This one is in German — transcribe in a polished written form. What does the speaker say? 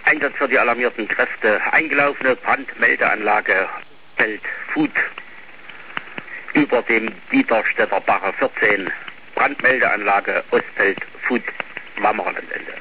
Einsatz für die alarmierten Kräfte. Eingelaufene Brandmeldeanlage Feld Food über dem Dieterstädter Bache 14. Brandmeldeanlage Ostfeld Food Wammerlandende.